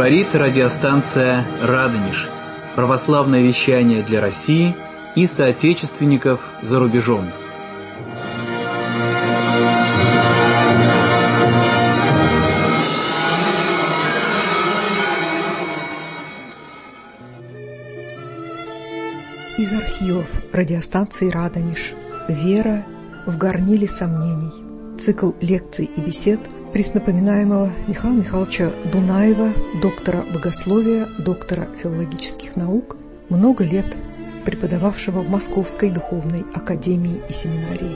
Говорит радиостанция «Радонеж». Православное вещание для России и соотечественников за рубежом. Из архивов радиостанции «Радонеж». Вера в горниле сомнений. Цикл лекций и бесед преснопоминаемого Михаила Михайловича Дунаева, доктора богословия, доктора филологических наук, много лет преподававшего в Московской духовной академии и семинарии.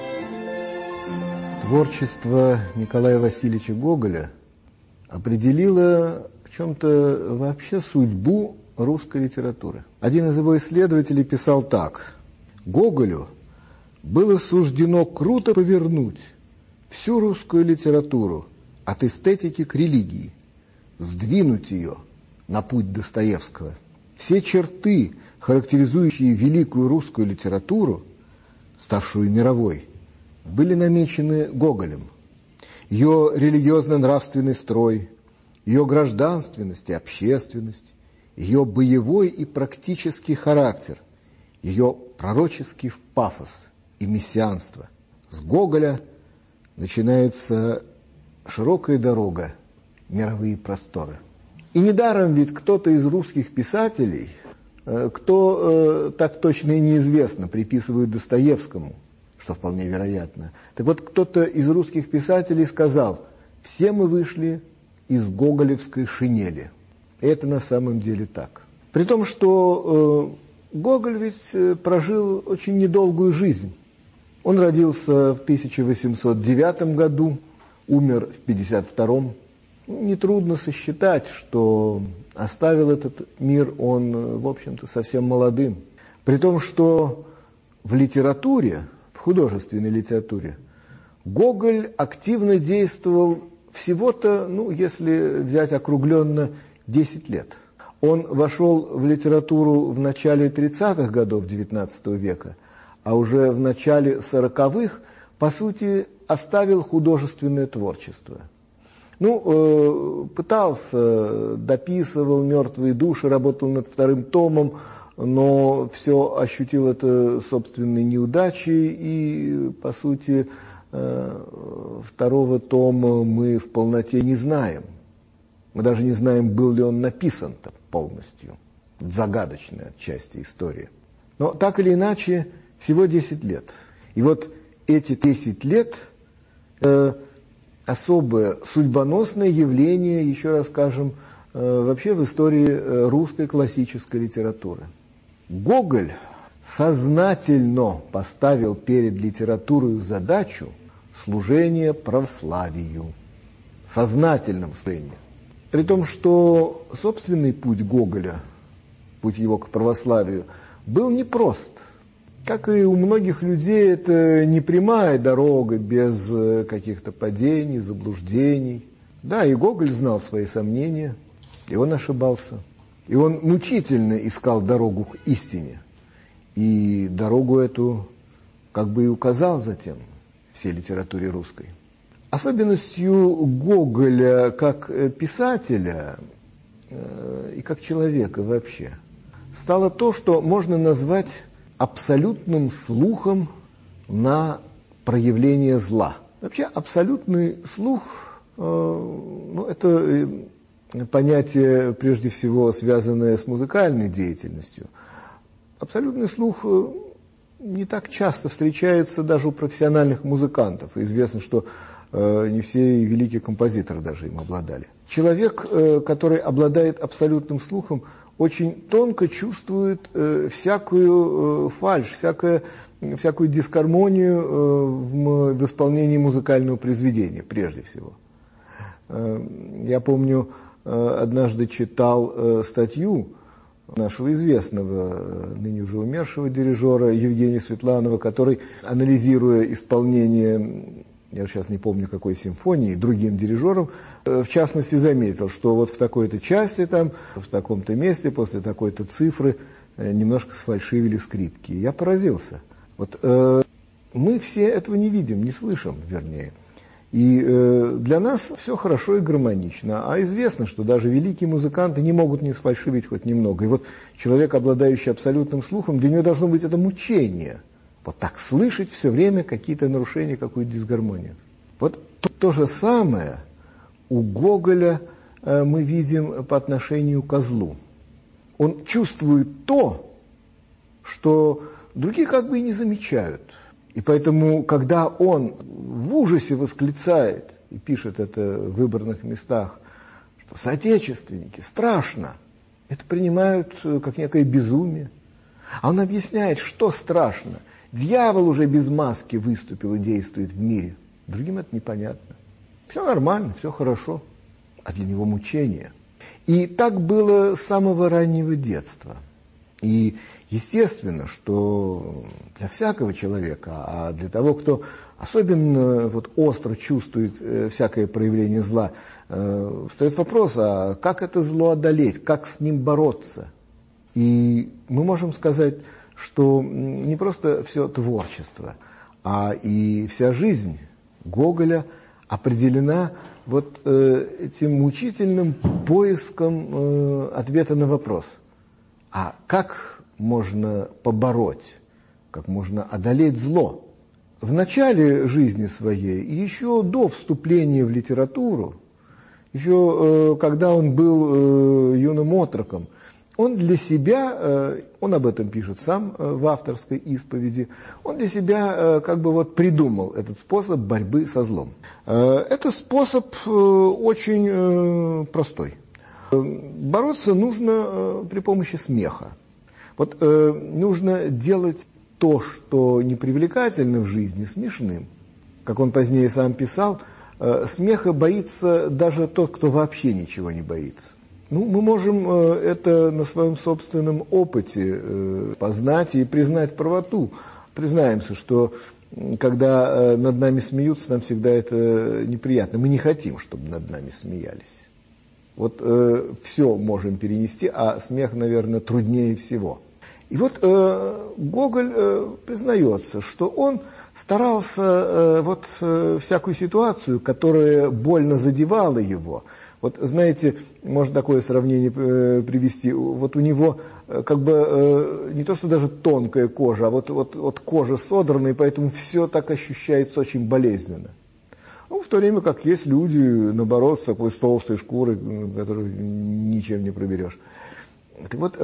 Творчество Николая Васильевича Гоголя определило в чем-то вообще судьбу русской литературы. Один из его исследователей писал так: «Гоголю было суждено круто повернуть всю русскую литературу от эстетики к религии, сдвинуть ее на путь Достоевского. Все черты, характеризующие великую русскую литературу, ставшую мировой, были намечены Гоголем. Ее религиозно-нравственный строй, ее гражданственность и общественность, ее боевой и практический характер, ее пророческий пафос и мессианство. С Гоголя начинается широкая дорога, мировые просторы». И недаром ведь кто-то из русских писателей, кто так точно и неизвестно, приписывают Достоевскому, что вполне вероятно. Так вот, кто-то из русских писателей сказал: «Все мы вышли из гоголевской шинели». И это на самом деле так. При том, что Гоголь ведь прожил очень недолгую жизнь. Он родился в 1809 году, умер в 1952. Нетрудно сосчитать, что оставил этот мир он, в общем-то, совсем молодым. При том, что в литературе, в художественной литературе, Гоголь активно действовал всего-то, если взять округленно, 10 лет. Он вошел в литературу в начале 30-х годов XIX века, а уже в начале 40-х, по сути, оставил художественное творчество. Пытался, дописывал «Мертвые души», работал над вторым томом, но все ощутил это собственной неудачей, и, по сути, второго тома мы в полноте не знаем. Мы даже не знаем, был ли он написан-то полностью. Загадочная отчасти история. Но так или иначе, всего 10 лет. И вот эти 10 лет особое судьбоносное явление, еще раз скажем, вообще в истории русской классической литературы. Гоголь сознательно поставил перед литературой задачу служения православию. Сознательном служении. При том, что собственный путь Гоголя, путь его к православию, был непрост. Как и у многих людей, это не прямая дорога без каких-то падений, заблуждений. Да, и Гоголь знал свои сомнения, и он ошибался. И он мучительно искал дорогу к истине. И дорогу эту как бы и указал затем всей литературе русской. Особенностью Гоголя как писателя и как человека вообще стало то, что можно назвать абсолютным слухом на проявление зла. Вообще абсолютный слух, это понятие прежде всего связанное с музыкальной деятельностью. Абсолютный слух не так часто встречается даже у профессиональных музыкантов. И известно, что не все великие композиторы даже им обладали. Человек, который обладает абсолютным слухом, очень тонко чувствует всякую фальшь, всякую дисгармонию в исполнении музыкального произведения, прежде всего. Я помню, однажды читал статью нашего известного, ныне уже умершего дирижера Евгения Светланова, который, анализируя исполнение, я сейчас не помню какой симфонии, другим дирижером, в частности заметил, что вот в такой-то части, в таком-то месте, после такой-то цифры немножко сфальшивили скрипки. Я поразился. Мы все этого не видим, не слышим, вернее. И для нас все хорошо и гармонично. А известно, что даже великие музыканты не могут не сфальшивить хоть немного. И вот человек, обладающий абсолютным слухом, для него должно быть это мучение. Вот так слышать все время какие-то нарушения, какую-то дисгармонию. Вот то же самое у Гоголя мы видим по отношению к козлу. Он чувствует то, что другие как бы и не замечают. И поэтому, когда он в ужасе восклицает, и пишет это в выбранных местах, что соотечественники, страшно, это принимают как некое безумие. А он объясняет, что страшно. Дьявол уже без маски выступил и действует в мире. Другим это непонятно. Все нормально, все хорошо. А для него мучение. И так было с самого раннего детства. И естественно, что для всякого человека, а для того, кто особенно вот остро чувствует всякое проявление зла, встает вопрос, а как это зло одолеть, как с ним бороться? И мы можем сказать, что не просто все творчество, а и вся жизнь Гоголя определена вот этим мучительным поиском ответа на вопрос. А как можно побороть, как можно одолеть зло? В начале жизни своей, еще до вступления в литературу, еще когда он был юным отроком, он для себя, он об этом пишет сам в авторской исповеди, он для себя как бы вот придумал этот способ борьбы со злом. Это способ очень простой. Бороться нужно при помощи смеха. Вот нужно делать то, что непривлекательно в жизни, смешным. Как он позднее сам писал, смеха боится даже тот, кто вообще ничего не боится. Ну, мы можем это на своем собственном опыте познать и признать правоту. Признаемся, что когда над нами смеются, нам всегда это неприятно. Мы не хотим, чтобы над нами смеялись. Вот все можем перенести, а смех, наверное, труднее всего. И вот Гоголь признается, что он старался всякую ситуацию, которая больно задевала его. Вот знаете, можно такое сравнение привести. Вот у него как бы не то что даже тонкая кожа, а вот кожа содрана, и поэтому все так ощущается очень болезненно. Ну, в то время как есть люди, наоборот, с такой толстой шкурой, которую ничем не проберешь. Так вот,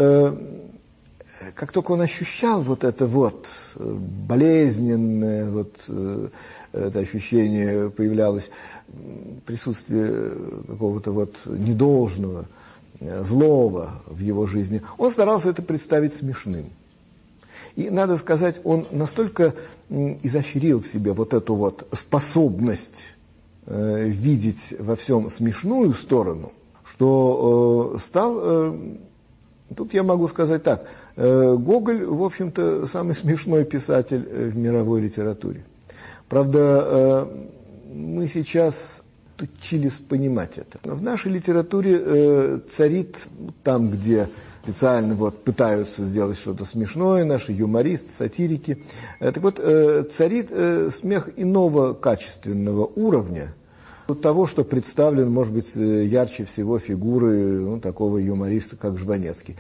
как только он ощущал вот это вот болезненное, это ощущение появлялось, присутствие какого-то вот недолжного, злого в его жизни, он старался это представить смешным. И, надо сказать, он настолько изощрил в себе вот эту вот способность видеть во всем смешную сторону, что стал, тут я могу сказать так, Гоголь, в общем-то, самый смешной писатель в мировой литературе. Правда, мы сейчас учились понимать это. В нашей литературе царит, там, где специально пытаются сделать что-то смешное, наши юмористы, сатирики, так вот, царит смех иного качественного уровня, того, что представлен, может быть, ярче всего фигуры такого юмориста, как Жванецкий.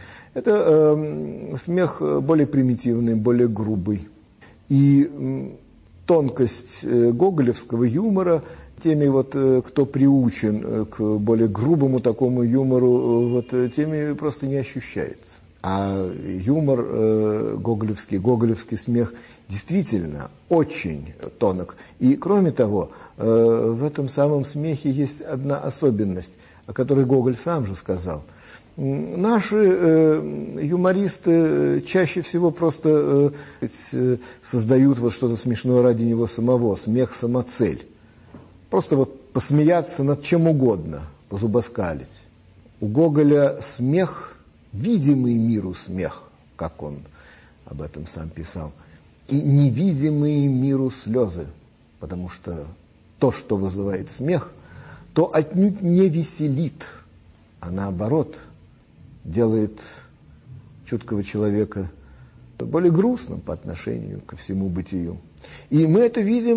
Это смех более примитивный, более грубый. И тонкость гоголевского юмора теми, кто приучен к более грубому такому юмору, теми просто не ощущается. А юмор гоголевский смех действительно очень тонок. И кроме того, в этом самом смехе есть одна особенность, о которой Гоголь сам же сказал. Наши юмористы чаще всего просто создают что-то смешное ради него самого, смех самоцель. Просто посмеяться над чем угодно, позубоскалить. У Гоголя смех, видимый миру смех, как он об этом сам писал, и невидимые миру слезы, потому что то, что вызывает смех, то отнюдь не веселит, а наоборот делает чуткого человека более грустным по отношению ко всему бытию. И мы это видим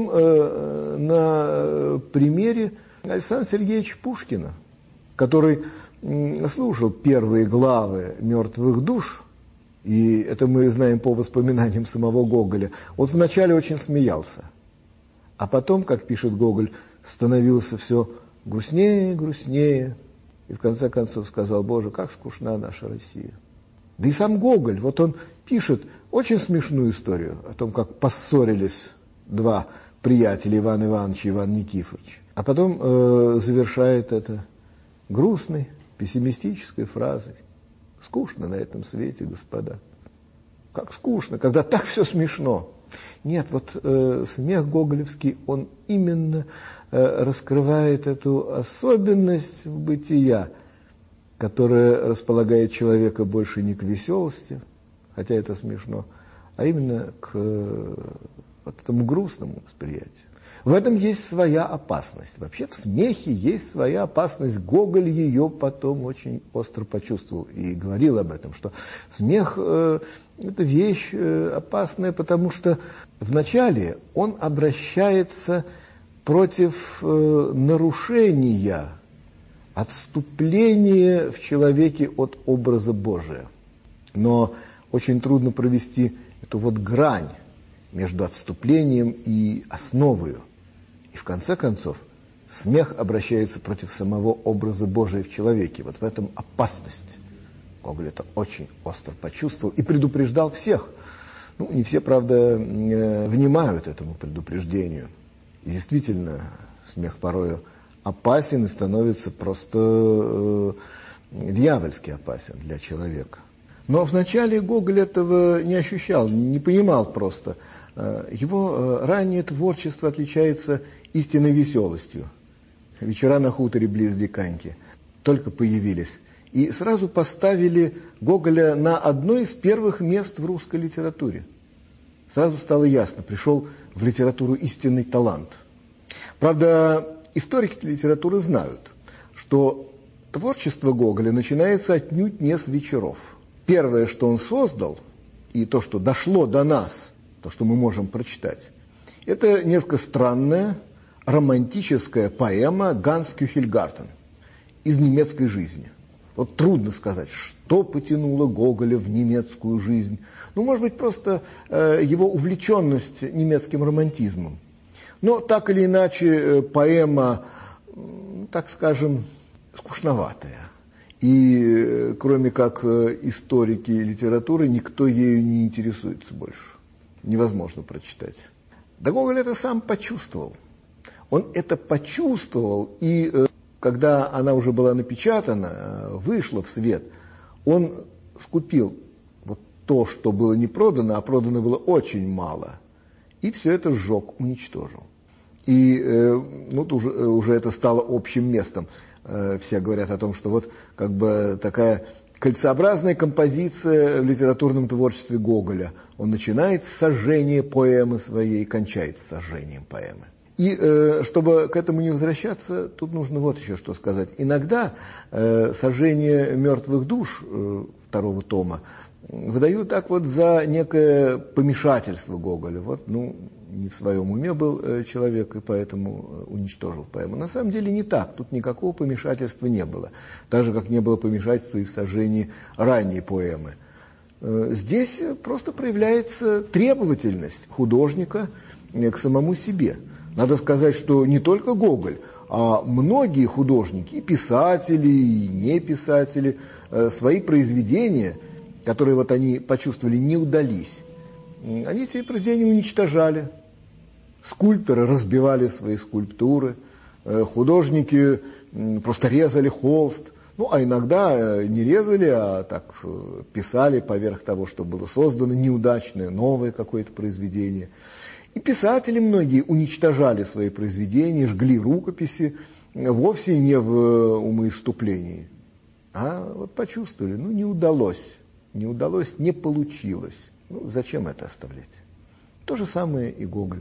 на примере Александра Сергеевича Пушкина, который слушал первые главы «Мертвых душ», и это мы знаем по воспоминаниям самого Гоголя. Он вначале очень смеялся, а потом, как пишет Гоголь, становился все грустнее и грустнее, и в конце концов сказал: «Боже, как скучна наша Россия». Да и сам Гоголь, вот он пишет очень смешную историю о том, как поссорились два приятеля, Иван Иванович и Иван Никифорович, а потом завершает это грустной, пессимистической фразой: «Скучно на этом свете, господа». Как скучно, когда так все смешно. Нет, вот смех гоголевский, он именно раскрывает эту особенность бытия, которая располагает человека больше не к веселости, хотя это смешно, а именно к вот этому грустному восприятию. В этом есть своя опасность. Вообще в смехе есть своя опасность. Гоголь ее потом очень остро почувствовал и говорил об этом, что смех это вещь опасная, потому что вначале он обращается против нарушения, отступления в человеке от образа Божия. Но очень трудно провести эту вот грань между отступлением и основою. И в конце концов смех обращается против самого образа Божия в человеке. Вот в этом опасность. Гоголь это очень остро почувствовал и предупреждал всех. Ну, не все, правда, внимают этому предупреждению. И действительно, смех порою опасен и становится просто дьявольски опасен для человека. Но вначале Гоголь этого не ощущал, не понимал просто. Его раннее творчество отличается истинной веселостью. «Вечера на хуторе близ Диканьки» только появились. И сразу поставили Гоголя на одно из первых мест в русской литературе. Сразу стало ясно, пришел в литературу истинный талант. Правда, историки литературы знают, что творчество Гоголя начинается отнюдь не с вечеров. Первое, что он создал, и то, что дошло до нас, то, что мы можем прочитать, это несколько странная романтическая поэма «Ганс Кюхельгартен» из немецкой жизни. Вот трудно сказать, что потянуло Гоголя в немецкую жизнь. Ну, может быть, просто его увлеченность немецким романтизмом. Но так или иначе поэма, так скажем, скучноватая. И кроме как историки литературы, никто ею не интересуется больше. Невозможно прочитать. Да Гоголь это сам почувствовал. Он это почувствовал, и когда она уже была напечатана, вышла в свет, он скупил вот то, что было не продано, а продано было очень мало, и все это сжег, уничтожил. И уже это стало общим местом. Все говорят о том, что вот как бы такая кольцеобразная композиция в литературном творчестве Гоголя. Он начинает с сожжения поэмы своей, кончает с сожжением поэмы. И чтобы к этому не возвращаться, тут нужно вот еще что сказать. Иногда сожжение мертвых душ второго тома выдают так вот за некое помешательство Гоголя. Вот, не в своем уме был человек, и поэтому уничтожил поэму. На самом деле не так, тут никакого помешательства не было. Так же, как не было помешательства и в сожжении ранней поэмы. Здесь просто проявляется требовательность художника к самому себе. Надо сказать, что не только Гоголь, а многие художники, и писатели, и не писатели, свои произведения, которые вот они почувствовали, не удались. Они эти произведения уничтожали. Скульпторы разбивали свои скульптуры, художники просто резали холст. А иногда не резали, а так писали поверх того, что было создано, неудачное, новое какое-то произведение. И писатели многие уничтожали свои произведения, жгли рукописи, вовсе не в умоиступлении, а вот почувствовали, не удалось, не получилось. Зачем это оставлять? То же самое и Гоголь.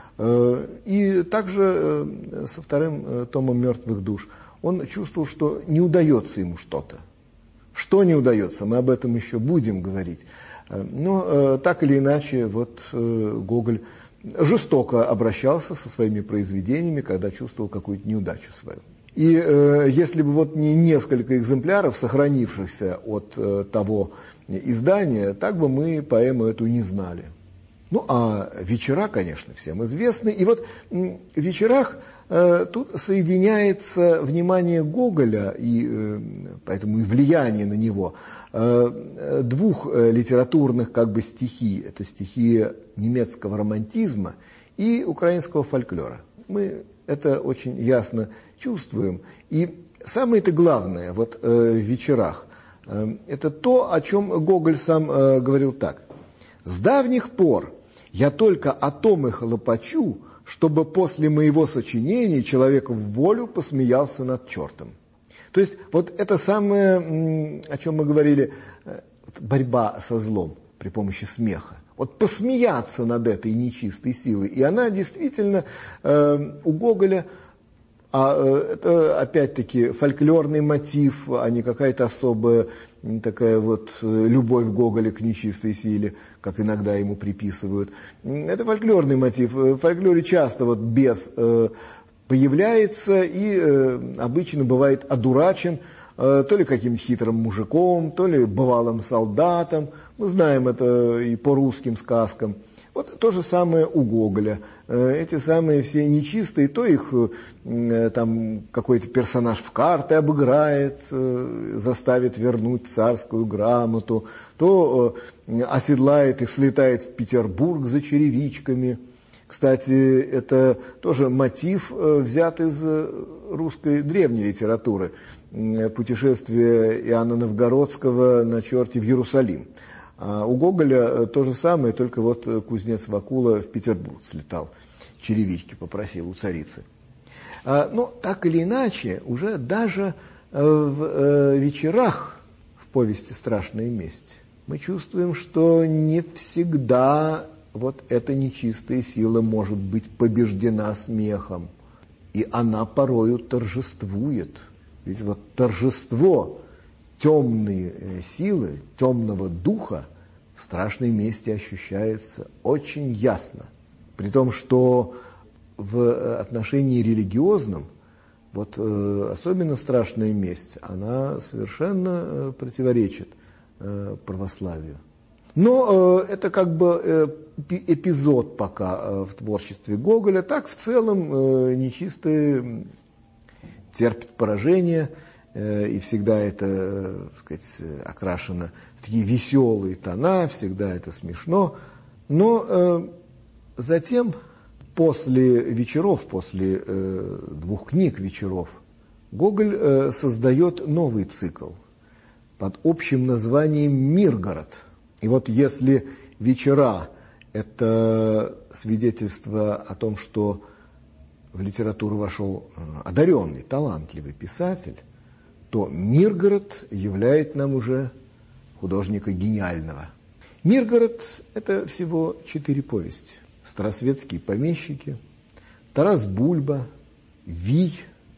И также со вторым томом «Мертвых душ» он чувствовал, что не удается ему что-то. Что не удается, мы об этом еще будем говорить. Но так или иначе, вот Гоголь жестоко обращался со своими произведениями, когда чувствовал какую-то неудачу свою. И если бы вот не несколько экземпляров, сохранившихся от того издания, так бы мы поэму эту не знали. Ну, а вечера, конечно, всем известны. И вот в вечерах тут соединяется внимание Гоголя, и поэтому и влияние на него, двух литературных как бы стихий. Это стихии немецкого романтизма и украинского фольклора. Мы это очень ясно чувствуем. И самое-то главное вот в вечерах, это то, о чем Гоголь сам говорил так. «С давних пор я только о том и хлопочу, чтобы после моего сочинения человек в волю посмеялся над чертом». То есть вот это самое, о чем мы говорили, борьба со злом при помощи смеха. Вот посмеяться над этой нечистой силой. И она действительно у Гоголя, это опять-таки фольклорный мотив, а не какая-то особая такая вот любовь Гоголя к нечистой силе, как иногда ему приписывают. Это фольклорный мотив. В фольклоре часто вот бес появляется и обычно бывает одурачен то ли каким-то хитрым мужиком, то ли бывалым солдатом. Мы знаем это и по русским сказкам. Вот то же самое у Гоголя. Эти самые все нечистые, то их там какой-то персонаж в карты обыграет, заставит вернуть царскую грамоту, то оседлает их, слетает в Петербург за черевичками. Кстати, это тоже мотив, взят из русской древней литературы. Путешествие Иоанна Новгородского на черте в Иерусалим. А у Гоголя то же самое, только вот кузнец Вакула в Петербург слетал, черевички попросил у царицы. Но так или иначе, уже даже в вечерах в повести «Страшная месть» мы чувствуем, что не всегда вот эта нечистая сила может быть побеждена смехом, и она порою торжествует. Ведь вот торжество темной силы, темного духа в «Страшной мести» ощущается очень ясно. При том, что в отношении религиозном, вот особенно «Страшная месть», она совершенно противоречит православию. Но это как бы эпизод пока в творчестве Гоголя. Так в целом нечистое терпит поражение, и всегда это, так сказать, окрашено в такие веселые тона, всегда это смешно. Но затем, после вечеров, после двух книг вечеров, Гоголь создает новый цикл под общим названием «Миргород». И вот если вечера – это свидетельство о том, что в литературу вошел одаренный, талантливый писатель, то «Миргород» являет нам уже художника гениального. «Миргород» – это всего 4 повести. «Старосветские помещики», «Тарас Бульба», «Вий»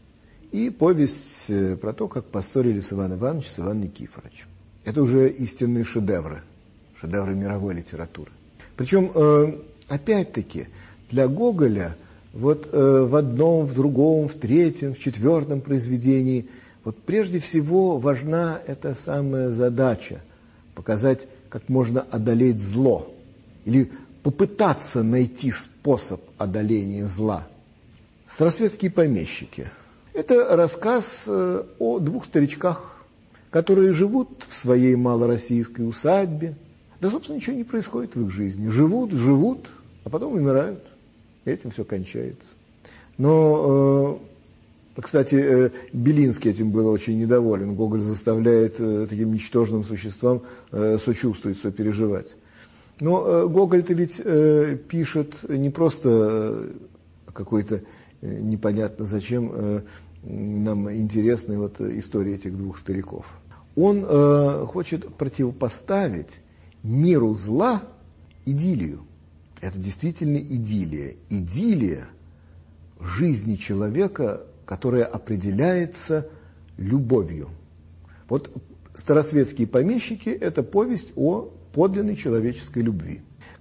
и повесть про то, как поссорились Иван Иванович с Иваном Никифоровичем. Это уже истинные шедевры мировой литературы. Причем, опять-таки, для Гоголя вот в одном, в другом, в третьем, в 4 произведении вот прежде всего важна эта самая задача – показать, как можно одолеть зло или попытаться найти способ одоления зла. «Старосветские помещики» – это рассказ о 2 старичках, которые живут в своей малороссийской усадьбе. Да, собственно, ничего не происходит в их жизни. Живут, а потом умирают. И этим все кончается. Но, кстати, Белинский этим был очень недоволен. Гоголь заставляет таким ничтожным существам сочувствовать, сопереживать. Но Гоголь-то ведь пишет не просто какой-то непонятно зачем нам интересной вот истории этих 2 стариков. Он хочет противопоставить миру зла идиллию. Это действительно идиллия. Идиллия жизни человека, которая определяется любовью. Вот «Старосветские помещики» – это повесть о подлинной человеческой любви.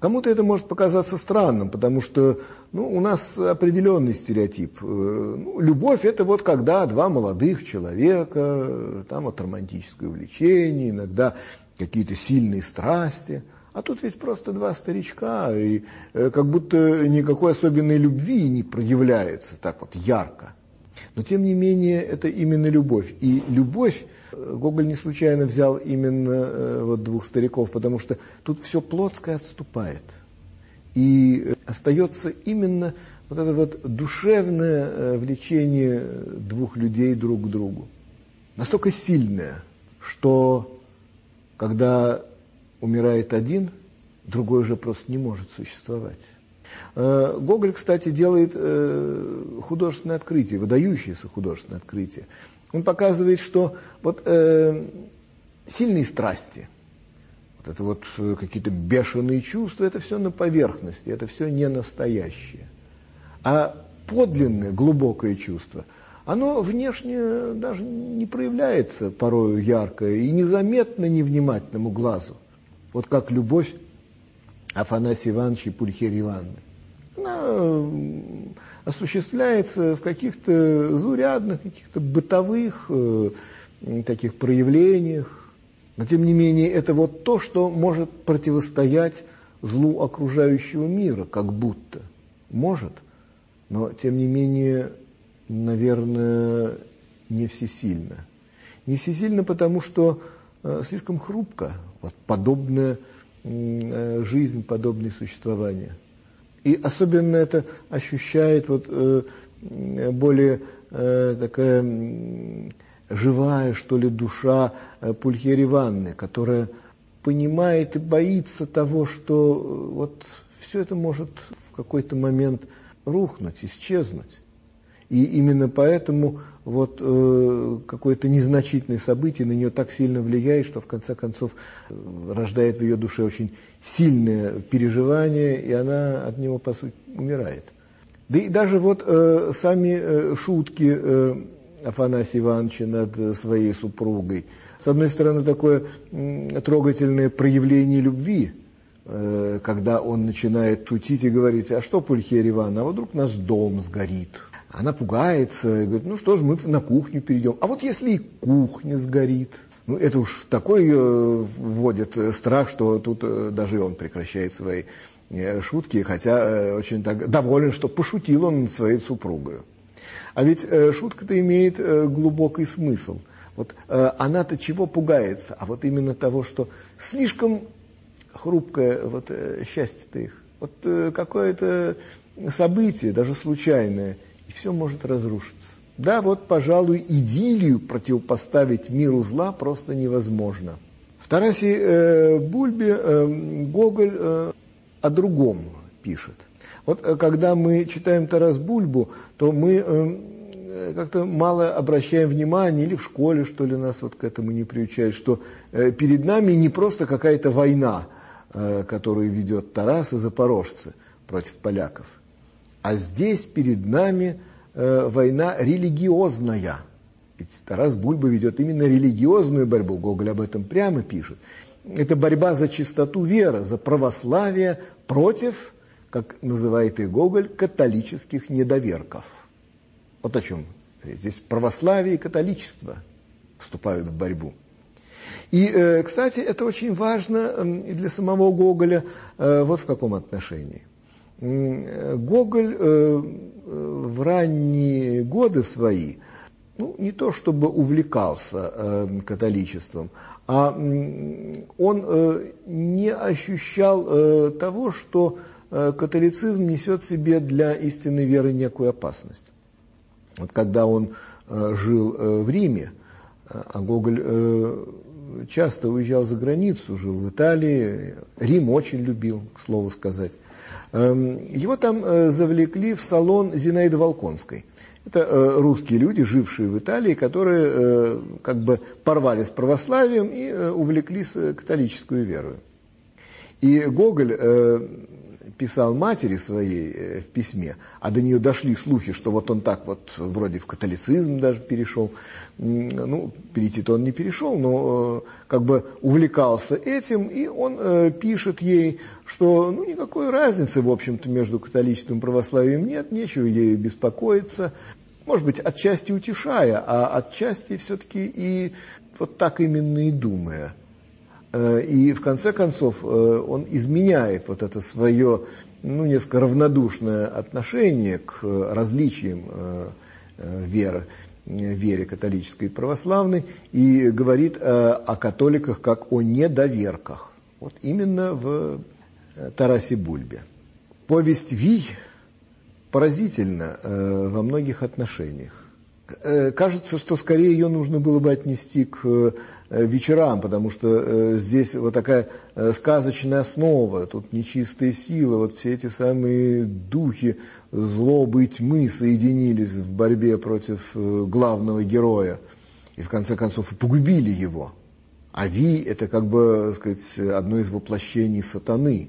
Кому-то это может показаться странным, потому что у нас определенный стереотип. Любовь – это вот когда два молодых человека, там вот романтическое увлечение, иногда какие-то сильные страсти. А тут ведь просто два старичка, и как будто никакой особенной любви не проявляется так вот ярко. Но тем не менее это именно любовь. И любовь, Гоголь не случайно взял именно вот двух стариков, потому что тут все плотское отступает. И остается именно вот это вот душевное влечение двух людей друг к другу. Настолько сильное, что когда умирает один, другой уже просто не может существовать. Гоголь, кстати, делает художественное открытие, выдающееся художественное открытие. Он показывает, что вот сильные страсти, вот это вот какие-то бешеные чувства, это все на поверхности, это все не настоящее. А подлинное, глубокое чувство, оно внешне даже не проявляется порою ярко и незаметно невнимательному глазу. Вот как любовь Афанасия Ивановича и Пульхерии Ивановны. Она осуществляется в каких-то заурядных, каких-то бытовых таких проявлениях. Но тем не менее это вот то, что может противостоять злу окружающего мира, как будто. Может, но тем не менее, наверное, не всесильно. Не всесильно, потому что слишком хрупко вот подобная жизнь, подобное существование. И особенно это ощущает вот более такая живая, что ли, душа Пульхерии Ивановны, которая понимает и боится того, что вот все это может в какой-то момент рухнуть, исчезнуть. И именно поэтому вот какое-то незначительное событие на нее так сильно влияет, что в конце концов рождает в ее душе очень сильное переживание, и она от него, по сути, умирает. Да и даже вот сами шутки Афанасия Ивановича над своей супругой. С одной стороны, такое трогательное проявление любви, когда он начинает шутить и говорить: а что, Пульхерия Ивановна, а вот вдруг наш дом сгорит. Она пугается и говорит: ну что ж, мы на кухню перейдем. А вот если и кухня сгорит? Ну это уж такой вводит страх, что тут даже и он прекращает свои шутки, хотя очень так доволен, что пошутил он над своей супругой. А ведь шутка-то имеет глубокий смысл. Вот она-то чего пугается? А вот именно того, что слишком хрупкое вот счастье-то их. Вот какое-то событие, даже случайное, и все может разрушиться. Да, вот, пожалуй, идиллию противопоставить миру зла просто невозможно. В Тарасе Бульбе Гоголь о другом пишет. Вот когда мы читаем Тарас Бульбу, то мы как-то мало обращаем внимания, или в школе, что ли, нас вот к этому не приучают, что перед нами не просто какая-то война, которую ведет Тарас и запорожцы против поляков, а здесь перед нами война религиозная. Ведь Тарас Бульба ведет именно религиозную борьбу, Гоголь об этом прямо пишет. Это борьба за чистоту веры, за православие против, как называет их Гоголь, католических недоверков. Вот о чем здесь православие и католичество вступают в борьбу. И, кстати, это очень важно и для самого Гоголя вот в каком отношении. Гоголь в ранние годы свои, не то чтобы увлекался католичеством, а он не ощущал того, что католицизм несет в себе для истинной веры некую опасность. Вот когда он жил в Риме, а Гоголь часто уезжал за границу, жил в Италии, Рим очень любил, к слову сказать. Его там завлекли в салон Зинаиды Волконской. Это русские люди, жившие в Италии, которые как бы порвали с православием и увлеклись католической верой. И Гоголь писал матери своей в письме, а до нее дошли слухи, что вот он так вот вроде в католицизм даже перешел. Ну, перейти-то он не перешел, но как бы увлекался этим, и он пишет ей, что ну, никакой разницы, в общем-то, между католичеством и православием нет, нечего ей беспокоиться. Может быть, отчасти утешая, а отчасти все-таки и вот так именно и думая. И в конце концов он изменяет вот это свое, ну, несколько равнодушное отношение к различиям вере католической и православной и говорит о католиках как о недоверках. Вот именно в Тарасе Бульбе. Повесть «Вий» поразительна во многих отношениях. Кажется, что скорее ее нужно было бы отнести к вечерам, потому что здесь вот такая сказочная основа, тут нечистые силы, вот все эти самые духи злобы и тьмы соединились в борьбе против главного героя и в конце концов и погубили его. А Ви — это как бы, так сказать, одно из воплощений сатаны.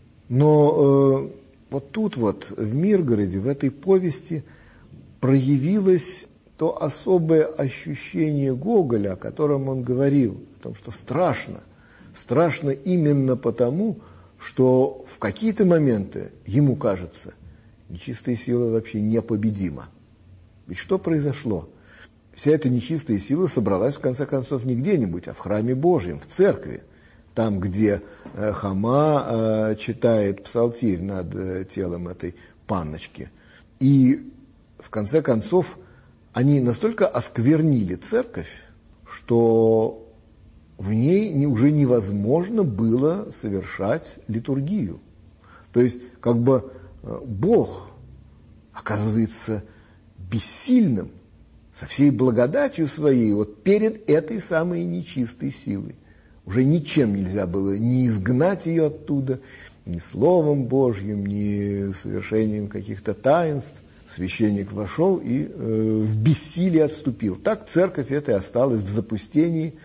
Но вот тут вот, в Миргороде, в этой повести проявилось то особое ощущение Гоголя, о котором он говорил, о том, что страшно. Страшно именно потому, что в какие-то моменты ему кажется, нечистая сила вообще непобедима. Ведь что произошло? Вся эта нечистая сила собралась, в конце концов, не где-нибудь, а в храме Божьем, в церкви. Там, где Хома читает псалтирь над телом этой панночки. И, в конце концов, они настолько осквернили церковь, что в ней уже невозможно было совершать литургию. То есть, как бы Бог оказывается бессильным со всей благодатью своей вот перед этой самой нечистой силой. Уже ничем нельзя было ни изгнать ее оттуда, ни Словом Божьим, ни совершением каких-то таинств. Священник вошел и в бессилии отступил. Так церковь эта и осталась в запустении,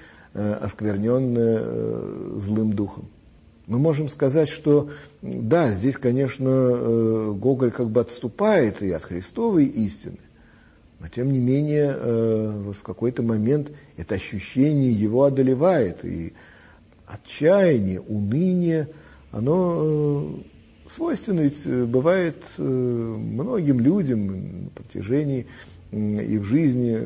оскверненная злым духом. Мы можем сказать, что да, здесь, конечно, Гоголь как бы отступает и от Христовой истины, но тем не менее вот в какой-то момент это ощущение его одолевает, и отчаяние, уныние, оно свойственно ведь бывает многим людям на протяжении их жизни.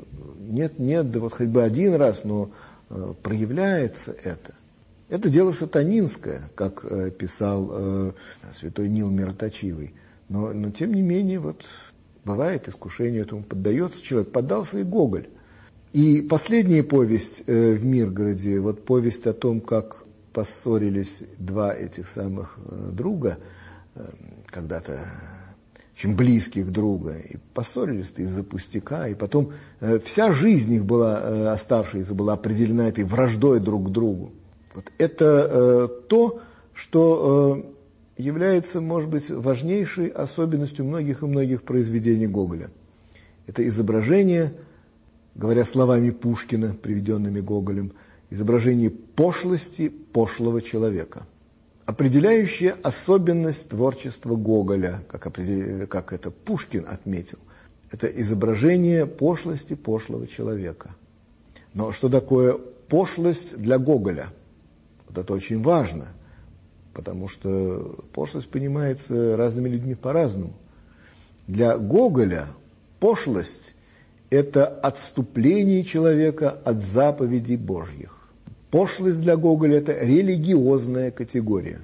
Нет, да вот хоть бы один раз, но проявляется это. Это дело сатанинское, как писал святой Нил Мироточивый. Но тем не менее, вот бывает искушение этому, поддается человек, поддался и Гоголь. И последняя повесть в Миргороде, вот повесть о том, как поссорились два этих самых друга, когда-то очень близких друга, и поссорились из-за пустяка, и потом вся жизнь их была, оставшаяся, была определена этой враждой друг к другу. Вот это то, что является, может быть, важнейшей особенностью многих и многих произведений Гоголя. Это изображение, говоря словами Пушкина, приведенными Гоголем, изображение пошлости пошлого человека. Определяющая особенность творчества Гоголя, как это Пушкин отметил, это изображение пошлости пошлого человека. Но что такое пошлость для Гоголя? Вот это очень важно, потому что пошлость понимается разными людьми по-разному. Для Гоголя пошлость – это отступление человека от заповедей Божьих. Пошлость для Гоголя – это религиозная категория.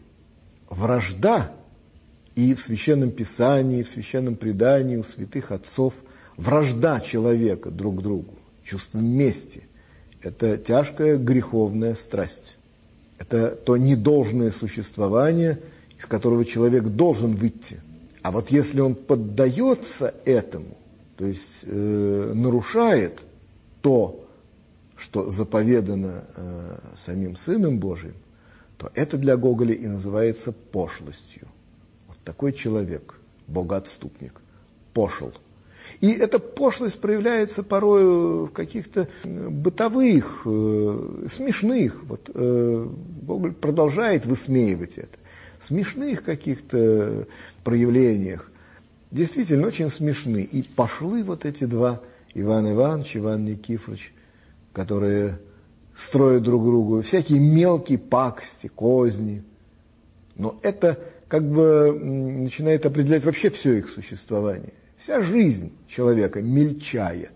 Вражда и в Священном Писании, и в Священном предании у святых отцов, вражда человека друг к другу, чувство мести – это тяжкая греховная страсть. Это то недолжное существование, из которого человек должен выйти. А вот если он поддается этому, то есть нарушает то, что заповедано самим Сыном Божиим, то это для Гоголя и называется пошлостью. Вот такой человек, богоотступник, пошел. И эта пошлость проявляется порой в каких-то бытовых, смешных. Вот Гоголь продолжает высмеивать это. смешных каких-то проявлениях, действительно очень смешны. И пошли вот эти два, Иван Иванович, Иван Никифорович, которые строят друг другу всякие мелкие пакости, козни. Но это как бы начинает определять вообще все их существование. Вся жизнь человека мельчает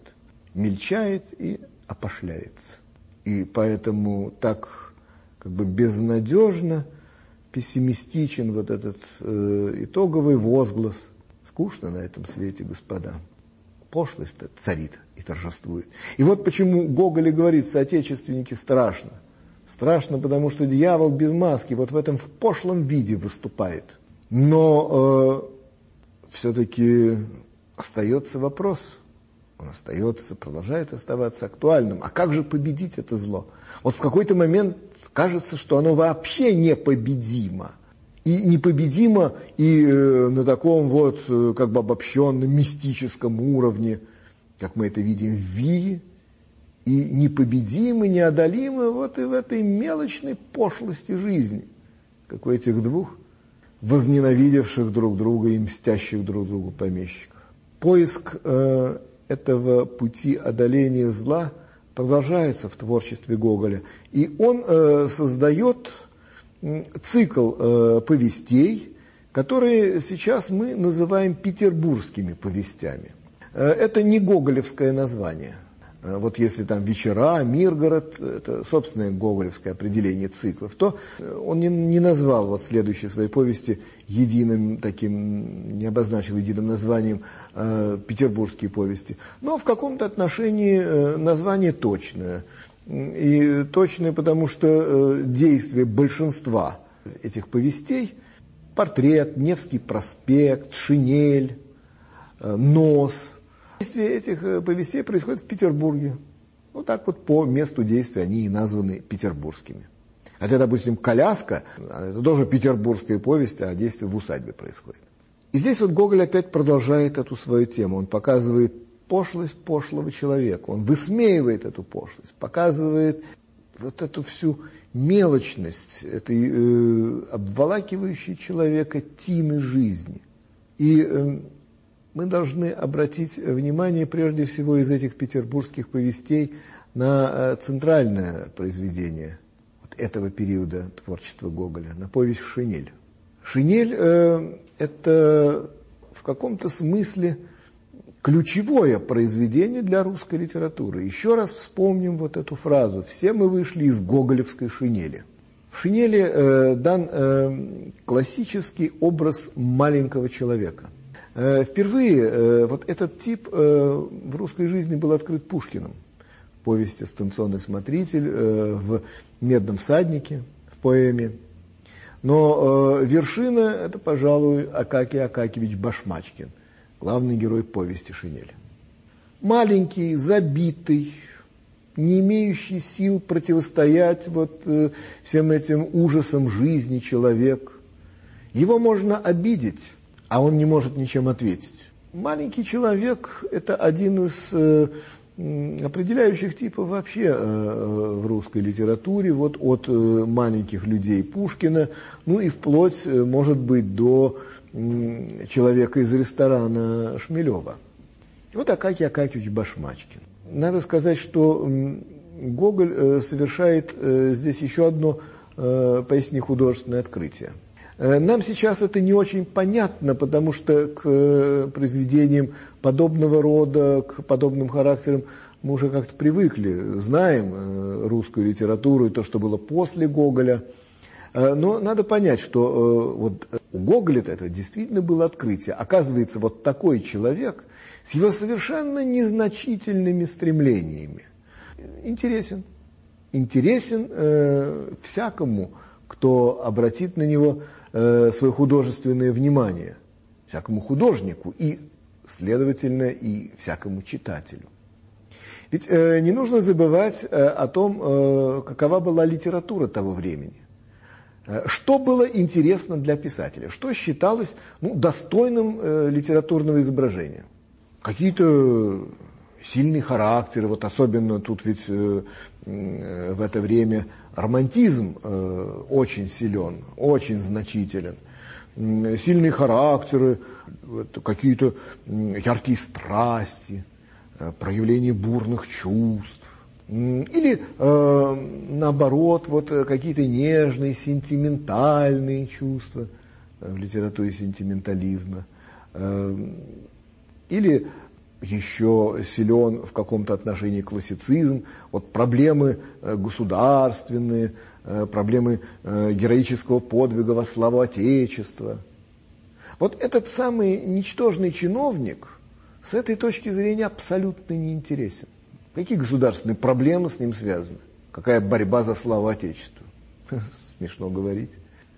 и опошляется. И поэтому так как бы безнадежно пессимистичен вот этот итоговый возглас. Скучно на этом свете, господа. Пошлость-то царит и торжествует. И вот почему Гоголь и говорит: соотечественники, страшно. Страшно, потому что дьявол без маски вот в этом в пошлом виде выступает. Но все-таки остается вопрос. Он остается, продолжает оставаться актуальным. А как же победить это зло? Вот в какой-то момент кажется, что оно вообще непобедимо. И непобедимо и на таком вот как бы обобщенном мистическом уровне, как мы это видим в Вии, и непобедимо, неодолимо вот и в этой мелочной пошлости жизни, как у этих двух возненавидевших друг друга и мстящих друг другу помещиков. Поиск этого пути одоления зла продолжается в творчестве Гоголя, и он создает цикл повестей, которые сейчас мы называем петербургскими повестями. Это не гоголевское название. Вот если там «Вечера», «Миргород» — это собственное гоголевское определение циклов, то он не назвал вот следующие свои повести единым таким, не обозначил единым названием «Петербургские повести». Но в каком-то отношении название точное. И точное, потому что действие большинства этих повестей — «Портрет», «Невский проспект», «Шинель», «Нос» — действие этих повестей происходит в Петербурге. Вот так вот по месту действия они и названы петербургскими. Хотя, допустим, «Коляска» — это тоже петербургская повесть, а действие в усадьбе происходит. И здесь вот Гоголь опять продолжает эту свою тему. Он показывает пошлость пошлого человека. Он высмеивает эту пошлость, показывает вот эту всю мелочность этой обволакивающей человека тины жизни. И мы должны обратить внимание прежде всего из этих петербургских повестей на центральное произведение вот этого периода творчества Гоголя, на повесть «Шинель». «Шинель» это в каком-то смысле ключевое произведение для русской литературы. Еще раз вспомним вот эту фразу: «Все мы вышли из гоголевской шинели». В «Шинели» дан классический образ маленького человека. Впервые вот этот тип в русской жизни был открыт Пушкиным в повести «Станционный смотритель», в «Медном всаднике», в поэме. Но вершина — это, пожалуй, Акакий Акакиевич Башмачкин, главный герой повести «Шинель». Маленький, забитый, не имеющий сил противостоять вот всем этим ужасам жизни человек. Его можно обидеть, а он не может ничем ответить. Маленький человек – это один из определяющих типов вообще в русской литературе, вот от маленьких людей Пушкина, ну и вплоть, может быть, до человека из ресторана Шмелева. Вот Акакий Акакиевич Башмачкин. Надо сказать, что Гоголь совершает здесь еще одно поистине художественное открытие. Нам сейчас это не очень понятно, потому что к произведениям подобного рода, к подобным характерам мы уже как-то привыкли, знаем русскую литературу и то, что было после Гоголя. Но надо понять, что вот у Гоголя это действительно было открытие. Оказывается, вот такой человек с его совершенно незначительными стремлениями интересен. Интересен всякому, кто обратит на него свое художественное внимание, всякому художнику и, следовательно, и всякому читателю. Ведь не нужно забывать о том, какова была литература того времени. Что было интересно для писателя, что считалось достойным литературного изображения. Какие-то сильные характеры, вот особенно тут ведь в это время романтизм очень силен, очень значителен. Сильные характеры, какие-то яркие страсти, проявление бурных чувств. Или, наоборот, какие-то нежные, сентиментальные чувства в литературе сентиментализма. Или еще силен в каком-то отношении классицизм, проблемы государственные, проблемы героического подвига во славу Отечества. Этот самый ничтожный чиновник с этой точки зрения абсолютно неинтересен. Какие государственные проблемы с ним связаны? Какая борьба за славу Отечества? Смешно говорить.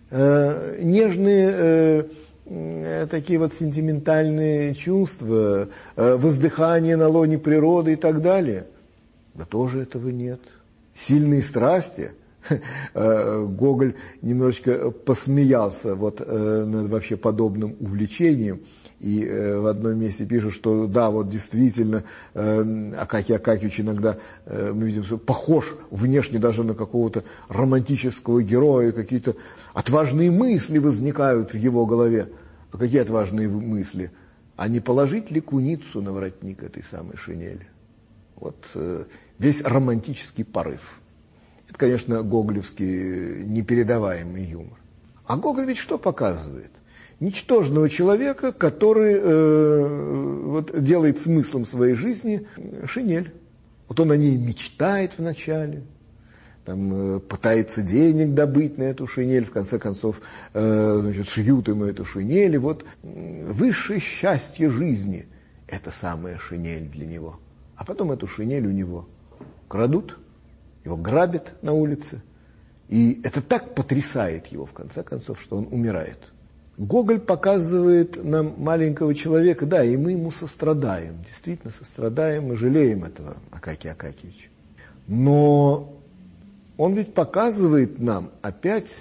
Нежные такие сентиментальные чувства, воздыхание на лоне природы и так далее. Да тоже этого нет. Сильные страсти. Гоголь немножечко посмеялся над вообще подобным увлечением. И в одном месте пишет, что да, действительно, Акакий Акакиевич иногда, мы видим, что похож внешне даже на какого-то романтического героя, какие-то отважные мысли возникают в его голове. А какие отважные мысли? А не положить ли куницу на воротник этой самой шинели? Весь романтический порыв. Это, конечно, гоголевский непередаваемый юмор. А Гоголь ведь что показывает? Ничтожного человека, который делает смыслом своей жизни шинель. Он о ней мечтает вначале, пытается денег добыть на эту шинель, в конце концов шьют ему эту шинель. И высшее счастье жизни – это самая шинель для него. А потом эту шинель у него крадут, его грабят на улице. И это так потрясает его, в конце концов, что он умирает. Гоголь показывает нам маленького человека, да, и мы ему сострадаем, действительно сострадаем, мы жалеем этого Акакия Акакиевича. Но он ведь показывает нам опять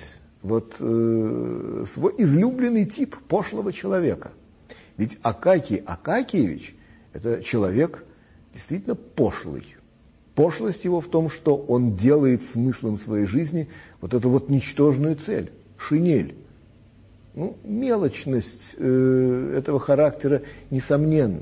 свой излюбленный тип пошлого человека. Ведь Акакий Акакиевич – это человек действительно пошлый. Пошлость его в том, что он делает смыслом своей жизни эту ничтожную цель – шинель. Мелочность этого характера несомненна.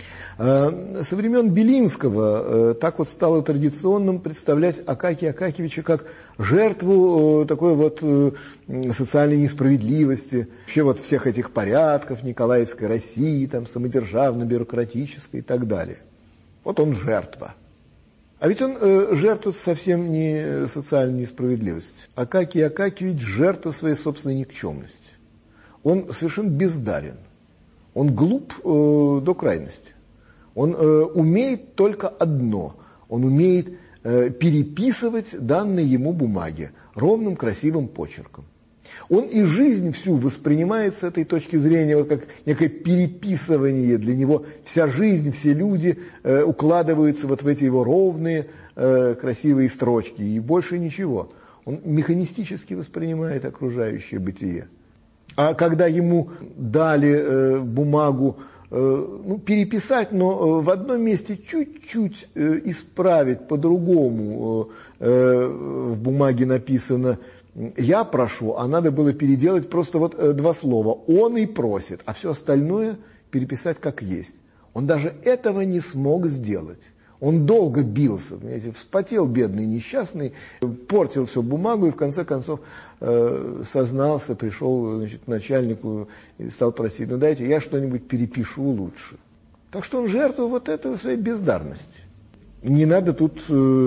Со времен Белинского так стало традиционным представлять Акакия Акакиевича как жертву такой социальной несправедливости, вообще всех этих порядков Николаевской России, самодержавно-бюрократической и так далее. Он жертва. А ведь он жертва совсем не социальной несправедливости. Акакий Акакиевич жертва своей собственной никчемности. Он совершенно бездарен. Он глуп до крайности. Он умеет только одно. Он умеет переписывать данные ему бумаги ровным красивым почерком. Он и жизнь всю воспринимает с этой точки зрения как некое переписывание. Для него вся жизнь, все люди укладываются в эти его ровные красивые строчки. И больше ничего. Он механистически воспринимает окружающее бытие. А когда ему дали бумагу переписать, но в одном месте чуть-чуть исправить по-другому, в бумаге написано «я прошу», а надо было переделать просто два слова «он и просит», а все остальное переписать как есть. Он даже этого не смог сделать. Он долго бился, вспотел бедный несчастный, портил всю бумагу и в конце концов сознался, пришел к начальнику и стал просить: дайте, я что-нибудь перепишу лучше. Так что он жертва этого своей бездарности. И не надо тут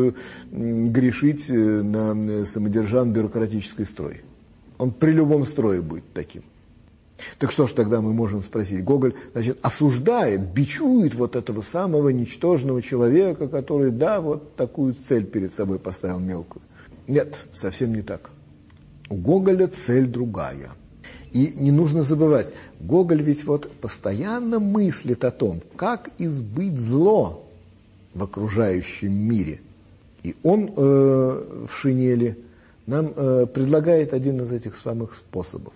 грешить на самодержавно-бюрократический строй. Он при любом строе будет таким. Так что ж тогда мы можем спросить? Гоголь, осуждает, бичует этого самого ничтожного человека, который, такую цель перед собой поставил мелкую. Нет, совсем не так. У Гоголя цель другая. И не нужно забывать, Гоголь ведь постоянно мыслит о том, как избыть зло в окружающем мире. И он в шинели нам предлагает один из этих самых способов.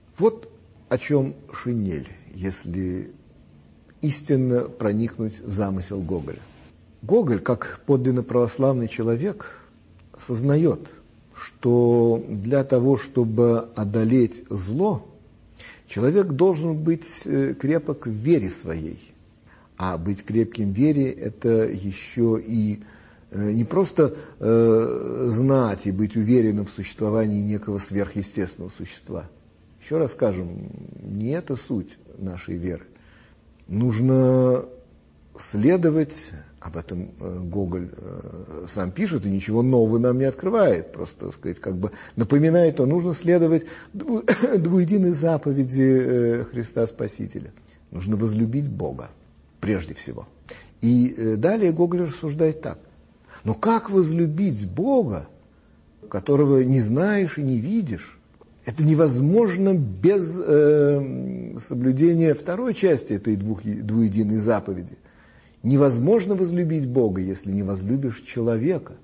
О чем шинель, если истинно проникнуть в замысел Гоголя. Гоголь, как подлинно православный человек, сознает, что для того, чтобы одолеть зло, человек должен быть крепок в вере своей. А быть крепким в вере – это еще и не просто знать и быть уверенным в существовании некого сверхъестественного существа. Еще раз скажем, не это суть нашей веры. Нужно следовать, об этом Гоголь сам пишет и ничего нового нам не открывает, просто, так сказать, как бы напоминает, что нужно следовать двуединой заповеди Христа Спасителя. Нужно возлюбить Бога прежде всего. И далее Гоголь рассуждает так. Но как возлюбить Бога, которого не знаешь и не видишь? Это невозможно без соблюдения второй части этой двуединой заповеди. Невозможно возлюбить Бога, если не возлюбишь человека.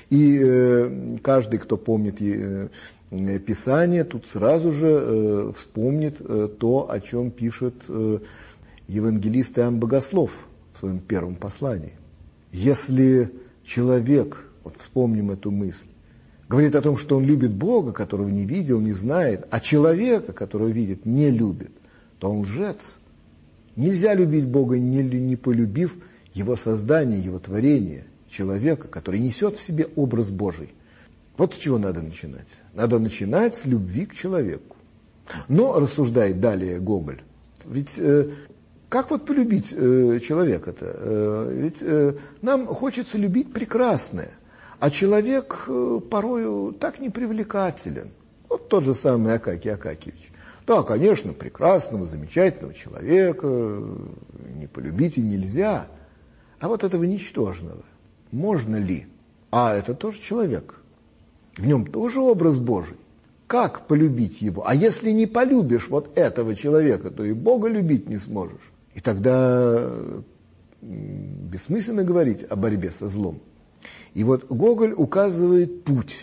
И каждый, кто помнит Писание, тут сразу же вспомнит то, о чем пишет евангелист Иоанн Богослов в своем первом послании. Если человек, вот вспомним эту мысль, говорит о том, что он любит Бога, которого не видел, не знает, а человека, которого видит, не любит, то он лжец. Нельзя любить Бога, не полюбив Его создание, Его творение, человека, который несет в себе образ Божий. Вот с чего надо начинать. Надо начинать с любви к человеку. Но, рассуждает далее Гоголь, ведь как вот полюбить человека-то? Ведь нам хочется любить прекрасное. А человек порою так непривлекателен. Вот тот же самый Акакий Акакиевич. Да, конечно, прекрасного, замечательного человека не полюбить и нельзя. А вот этого ничтожного можно ли? А это тоже человек. В нем тоже образ Божий. Как полюбить его? А если не полюбишь вот этого человека, то и Бога любить не сможешь. И тогда бессмысленно говорить о борьбе со злом. И вот Гоголь указывает путь,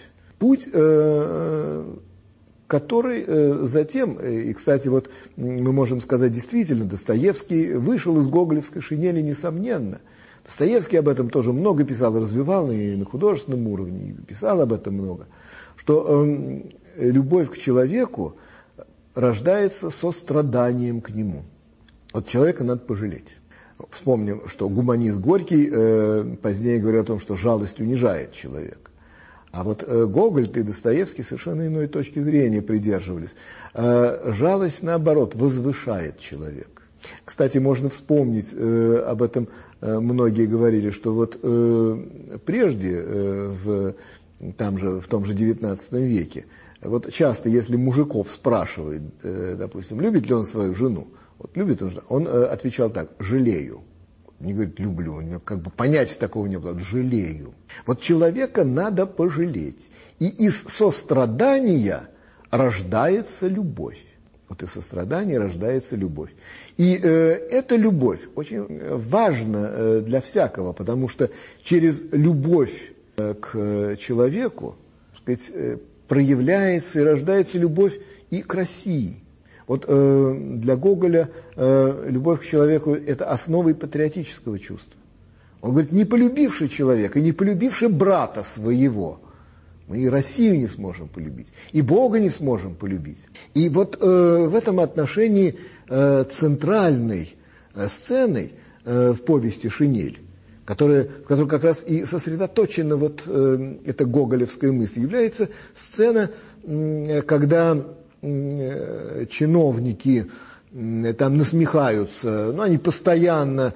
который затем, и, кстати, вот мы можем сказать, действительно, Достоевский вышел из гоголевской шинели, несомненно. Достоевский об этом тоже много писал, развивал и на художественном уровне, и писал об этом много, что любовь к человеку рождается состраданием к нему. Вот человека надо пожалеть. Вспомним, что гуманист Горький позднее говорил о том, что жалость унижает человека. А вот Гоголь и Достоевский совершенно иной точки зрения придерживались. Жалость, наоборот, возвышает человека. Кстати, можно вспомнить, об этом многие говорили, что вот прежде, в том же XIX веке, вот часто, если мужиков спрашивают, допустим, любит ли он свою жену, вот любит он отвечал так: жалею. Не говорит люблю, у него как бы понятия такого не было, жалею. Вот человека надо пожалеть. И из сострадания рождается любовь. Вот из сострадания рождается любовь. И эта любовь очень важна для всякого, потому что через любовь к человеку, так сказать, проявляется и рождается любовь и к России. Вот для Гоголя любовь к человеку – это основой патриотического чувства. Он говорит, не полюбивший человека, не полюбивший брата своего, мы и Россию не сможем полюбить, и Бога не сможем полюбить. И вот в этом отношении центральной сценой в повести «Шинель», в которой как раз и сосредоточена вот эта гоголевская мысль, является сцена, когда чиновники там насмехаются, но они постоянно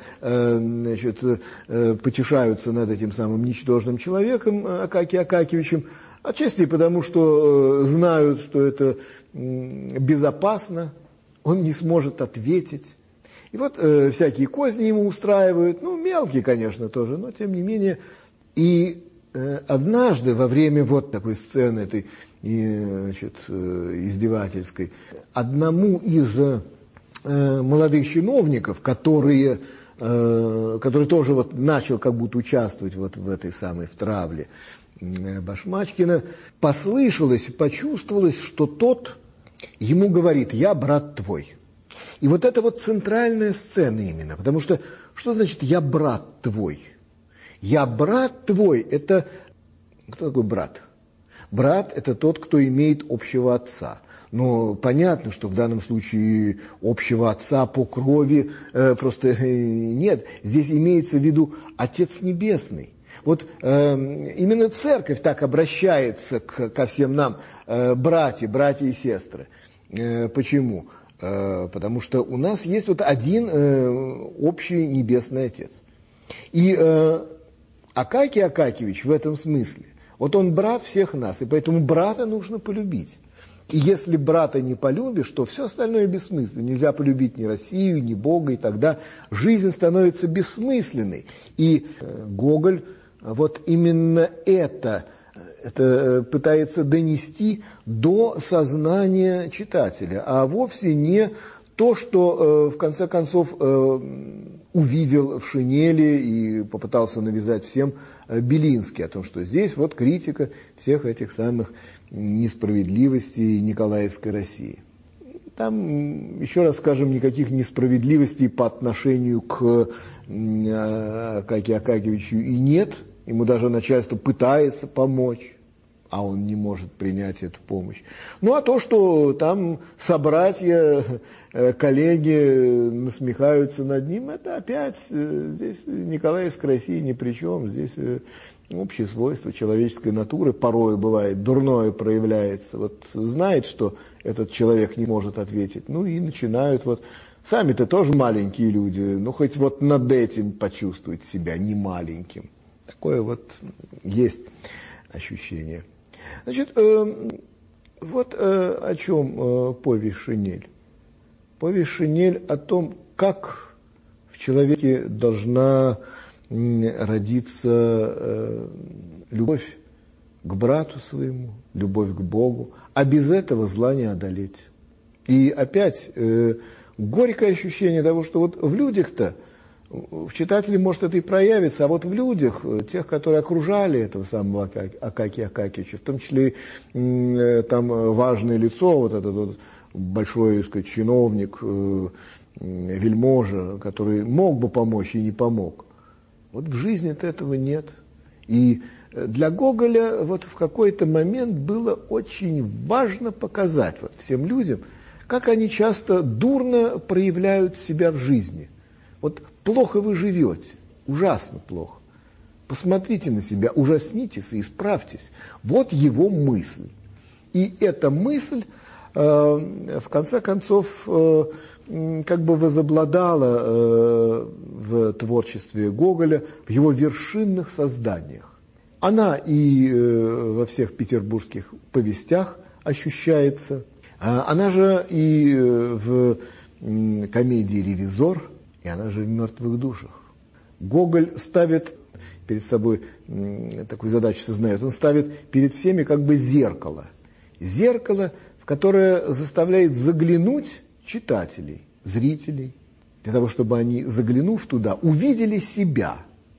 потешаются над этим самым ничтожным человеком, Акакием Акакиевичем, отчасти потому, что знают, что это безопасно, он не сможет ответить. И вот всякие козни ему устраивают, ну, мелкие, конечно, тоже, но тем не менее. И однажды во время вот такой сцены этой издевательской, одному из молодых чиновников, который тоже вот начал как будто участвовать вот в этой самой в травле Башмачкина, послышалось, почувствовалось, что тот ему говорит: «Я брат твой». И вот это вот центральная сцена именно, потому что что значит «я брат твой»? «Я брат твой» – это Кто такой брат? Брат – это тот, кто имеет общего отца. Но понятно, что в данном случае общего отца по крови просто нет. Здесь имеется в виду Отец Небесный. Вот именно Церковь так обращается ко всем нам, братья и сестры. Почему? Потому что у нас есть вот один общий Небесный Отец. И Акакий Акакиевич в этом смысле, вот он брат всех нас, и поэтому брата нужно полюбить. И если брата не полюбишь, то все остальное бессмысленно. Нельзя полюбить ни Россию, ни Бога, и тогда жизнь становится бессмысленной. И Гоголь вот именно это пытается донести до сознания читателя, а вовсе не то, что в конце концов увидел в «Шинели» и попытался навязать всем Белинский, о том, что здесь вот критика всех этих самых несправедливостей Николаевской России. Там, еще раз скажем, никаких несправедливостей по отношению к Акакию Акакиевичу и нет. Ему даже начальство пытается помочь, а он не может принять эту помощь. Ну, а то, что там собратья, коллеги насмехаются над ним, это опять здесь Николаевская Россия ни при чем. Здесь общее свойство человеческой натуры порой бывает, дурное проявляется. Вот знает, что этот человек не может ответить, ну и начинают вот... Сами-то тоже маленькие люди, ну хоть вот над этим почувствовать себя не маленьким. Такое вот есть ощущение. Значит, вот о чем повесть «Шинель». Повесть «Шинель» о том, как в человеке должна родиться любовь к брату своему, любовь к Богу, а без этого зла не одолеть. И опять горькое ощущение того, что вот в людях-то, в читателе может это и проявиться, а вот в людях, тех, которые окружали этого самого Акакия Акакиевича, в том числе там важное лицо, вот этот вот большой, так сказать, чиновник, вельможа, который мог бы помочь и не помог. Вот в жизни-то этого нет. И для Гоголя вот в какой-то момент было очень важно показать вот всем людям, как они часто дурно проявляют себя в жизни. Вот плохо вы живете, ужасно плохо. Посмотрите на себя, ужаснитесь и исправьтесь. Вот его мысль. И эта мысль, в конце концов, как бы возобладала в творчестве Гоголя, в его вершинных созданиях. Она и во всех петербургских повестях ощущается. Она же и в комедии «Ревизор», и она же в «Мертвых душах». Гоголь ставит перед собой такую задачу, сознает, он ставит перед всеми как бы зеркало. Зеркало, в которое заставляет заглянуть читателей, зрителей, для того, чтобы они, заглянув туда, увидели себя,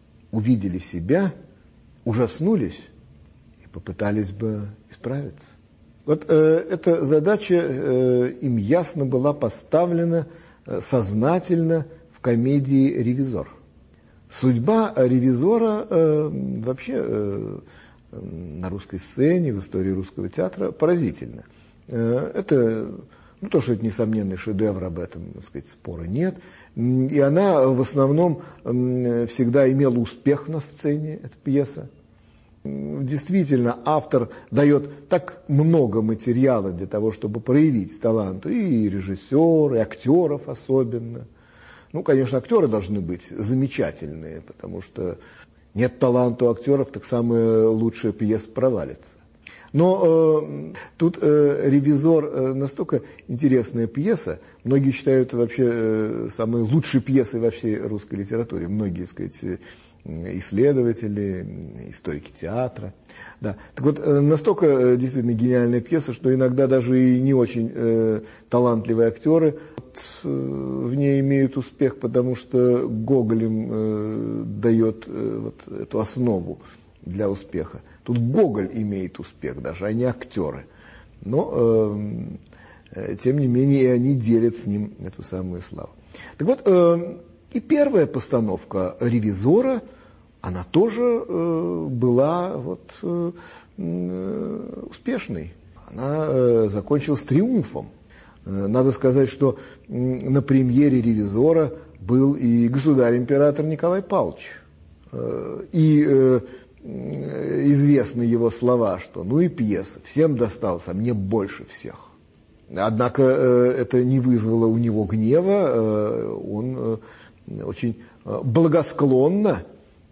ужаснулись и попытались бы исправиться. Вот эта задача им ясно была поставлена сознательно в комедии «Ревизор». Судьба «Ревизора» вообще на русской сцене, в истории русского театра поразительна. Это, то, что это несомненный шедевр, об этом, так сказать, спора нет. И она в основном всегда имела успех на сцене, эта пьеса. Действительно, автор дает так много материала для того, чтобы проявить талант и режиссера, и актеров особенно. Ну, конечно, актеры должны быть замечательные, потому что нет таланта у актеров, так самая лучшая пьеса провалится. Но тут «Ревизор» настолько интересная пьеса, многие считают вообще самой лучшей пьесой во всей русской литературе, многие, так сказать, исследователи, историки театра. Да. Так вот, настолько действительно гениальная пьеса, что иногда даже и не очень талантливые актеры в ней имеют успех, потому что Гоголь им дает вот эту основу для успеха. Тут Гоголь имеет успех даже, а не актеры. Но, тем не менее, и они делят с ним эту самую славу. Так вот, и первая постановка «Ревизора» она тоже была успешной. Она закончилась триумфом. Надо сказать, что на премьере «Ревизора» был и государь-император Николай Павлович. И известны его слова, что ну и пьеса, всем досталось, а мне больше всех. Однако это не вызвало у него гнева, он очень благосклонно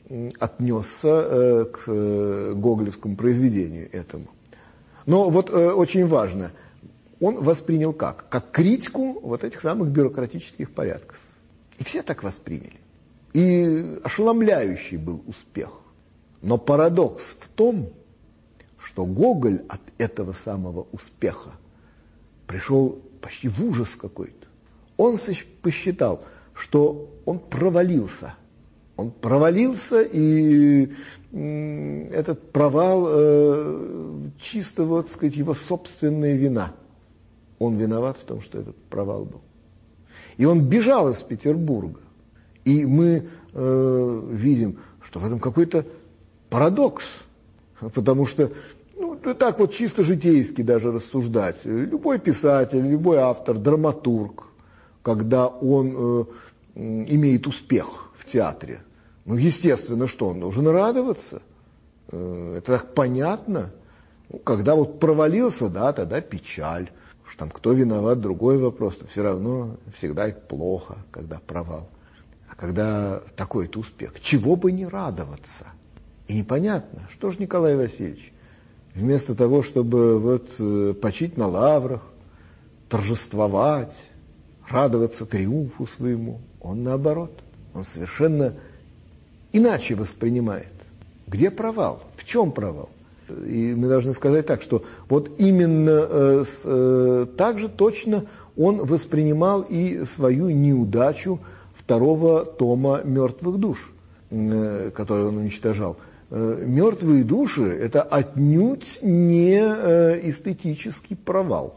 отнесся к гоголевскому произведению этому. Но вот очень важно, он воспринял как? Как критику вот этих самых бюрократических порядков. И все так восприняли. И ошеломляющий был успех. Но парадокс в том, что Гоголь от этого самого успеха пришел почти в ужас какой-то. Он посчитал, что он провалился. Он провалился, и этот провал чисто, вот сказать, его собственная вина. Он виноват в том, что этот провал был. И он бежал из Петербурга. И мы видим, что в этом какой-то парадокс. Потому что, так вот чисто житейски даже рассуждать. Любой писатель, любой автор, драматург, когда он имеет успех в театре, естественно, что он должен радоваться. Это так понятно. Когда вот провалился, да, тогда печаль. Что там кто виноват, другой вопрос. Но все равно всегда это плохо, когда провал. А когда такой-то успех, чего бы не радоваться? И непонятно, что же Николай Васильевич, вместо того, чтобы почить на лаврах, торжествовать, радоваться триумфу своему, он наоборот, он совершенно иначе воспринимает. Где провал? В чем провал? И мы должны сказать так, что вот именно так же точно он воспринимал и свою неудачу второго тома «Мертвых душ», который он уничтожал. «Мертвые души» — это отнюдь не эстетический провал.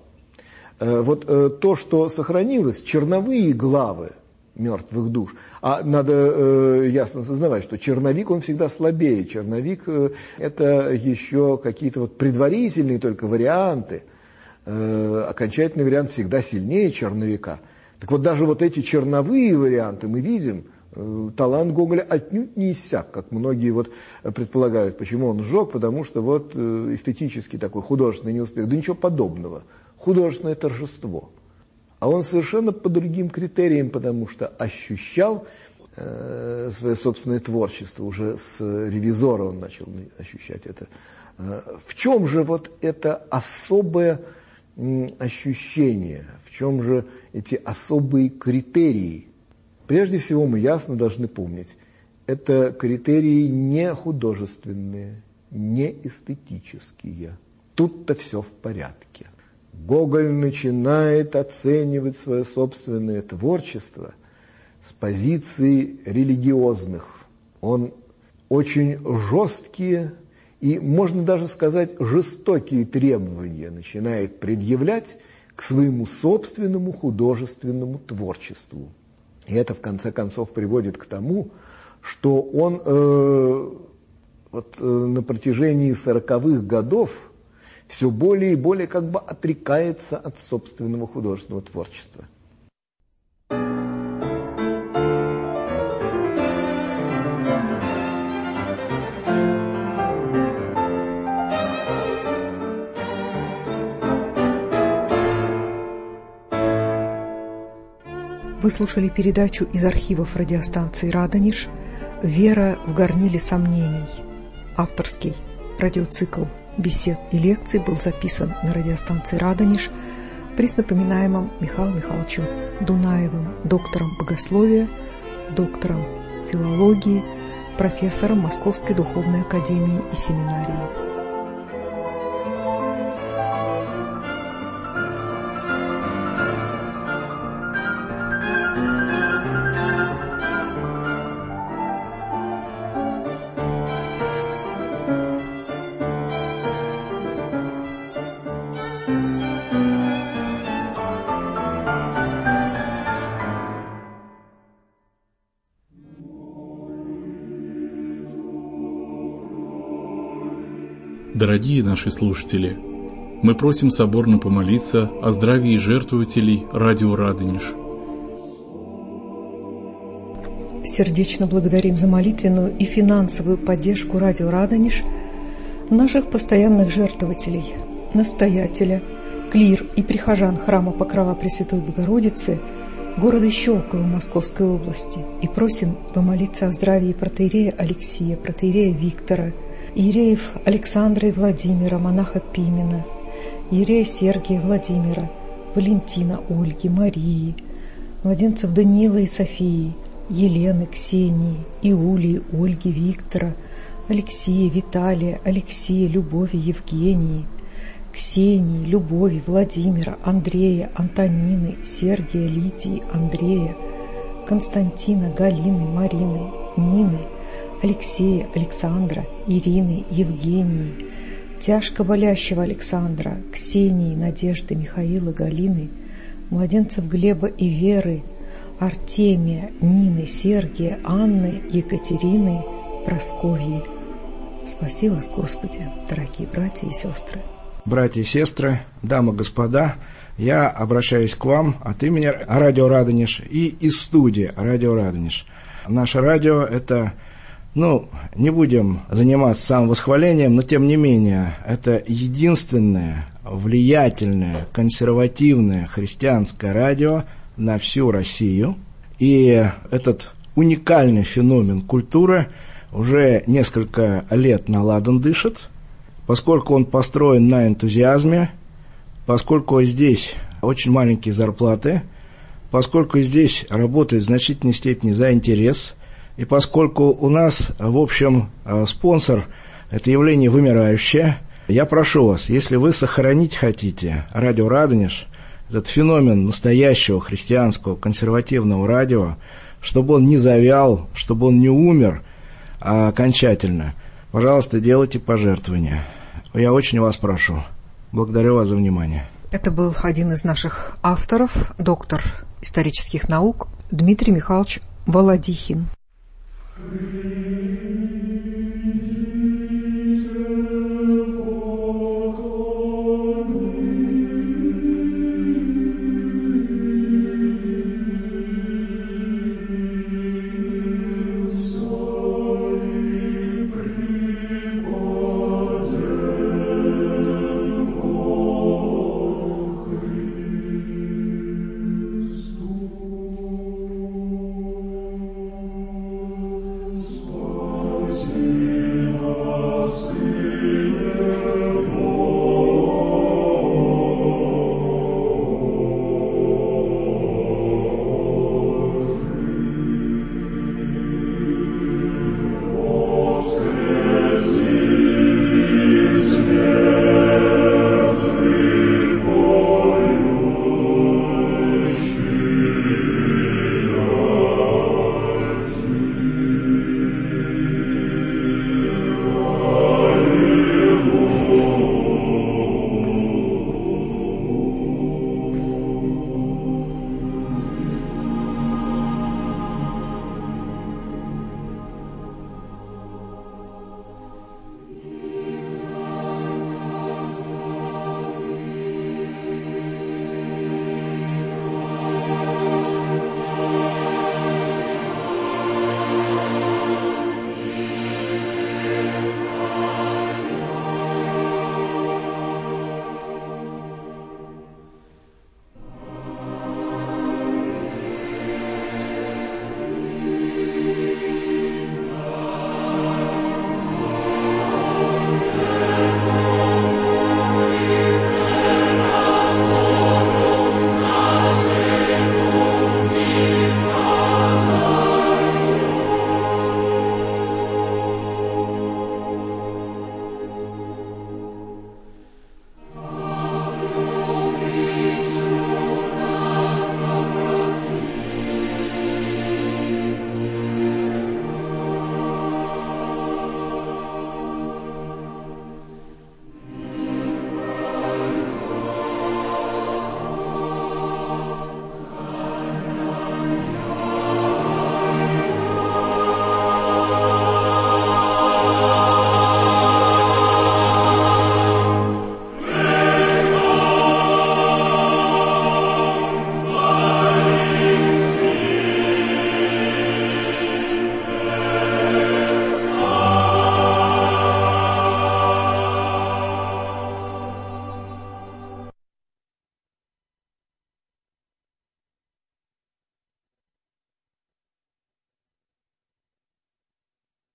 Вот то, что сохранилось, черновые главы «Мертвых душ». А надо ясно сознавать, что черновик, он всегда слабее. Черновик – это еще какие-то предварительные только варианты. Окончательный вариант всегда сильнее черновика. Так вот, даже вот эти черновые варианты мы видим, талант Гоголя отнюдь не иссяк, как многие предполагают. Почему он сжег? Потому что эстетический такой художественный неуспех. Да ничего подобного. Художественное торжество. А он совершенно по другим критериям, потому что ощущал свое собственное творчество. Уже с «Ревизора» он начал ощущать это. В чем же это особое ощущение? В чем же эти особые критерии? Прежде всего, мы ясно должны помнить, это критерии не художественные, не эстетические. Тут-то все в порядке. Гоголь начинает оценивать свое собственное творчество с позиций религиозных. Он очень жесткие и, можно даже сказать, жестокие требования начинает предъявлять к своему собственному художественному творчеству. И это, в конце концов, приводит к тому, что он на протяжении 40-х годов все более и более отрекается от собственного художественного творчества. Вы слушали передачу из архивов радиостанции «Радонеж» «Вера в горниле сомнений». Авторский радиоцикл бесед и лекций был записан на радиостанции «Радонеж» при напоминаемом Михаилом Михайловичем Дунаевым, доктором богословия, доктором филологии, профессором Московской духовной академии и семинарии. Дорогие наши слушатели, мы просим соборно помолиться о здравии жертвователей радио «Радонеж». Сердечно благодарим за молитвенную и финансовую поддержку радио «Радонеж» наших постоянных жертвователей, настоятеля, клир и прихожан храма Покрова Пресвятой Богородицы города Щелково Московской области, и просим помолиться о здравии протоиерея Алексия, протоиерея Виктора, иереев Александра и Владимира, монаха Пимена, иерея Сергия Владимира, Валентина, Ольги, Марии, младенцев Даниила и Софии, Елены, Ксении, Иулии, Ольги, Виктора, Алексея, Виталия, Алексея, Любови, Евгении, Ксении, Любови, Владимира, Андрея, Антонины, Сергия, Лидии, Андрея, Константина, Галины, Марины, Нины, Алексея, Александра, Ирины, Евгении, тяжко болящего Александра, Ксении, Надежды, Михаила, Галины, младенцев Глеба и Веры, Артемия, Нины, Сергия, Анны, Екатерины, Прасковьи. Спаси вас, Господи, дорогие братья и сестры. Братья и сестры, дамы и господа, я обращаюсь к вам от имени радио «Радонеж» и из студии радио «Радонеж». Наше радио – это, не будем заниматься самовосхвалением, но тем не менее, это единственное влиятельное, консервативное христианское радио на всю Россию. И этот уникальный феномен культуры уже несколько лет на ладан дышит, поскольку он построен на энтузиазме, поскольку здесь очень маленькие зарплаты, поскольку здесь работают в значительной степени за интерес, и поскольку у нас, в общем, спонсор – это явление вымирающее, я прошу вас, если вы сохранить хотите радио «Радонеж», этот феномен настоящего христианского консервативного радио, чтобы он не завял, чтобы он не умер окончательно, пожалуйста, делайте пожертвования. Я очень вас прошу. Благодарю вас за внимание. Это был один из наших авторов, доктор исторических наук Дмитрий Михайлович Володихин.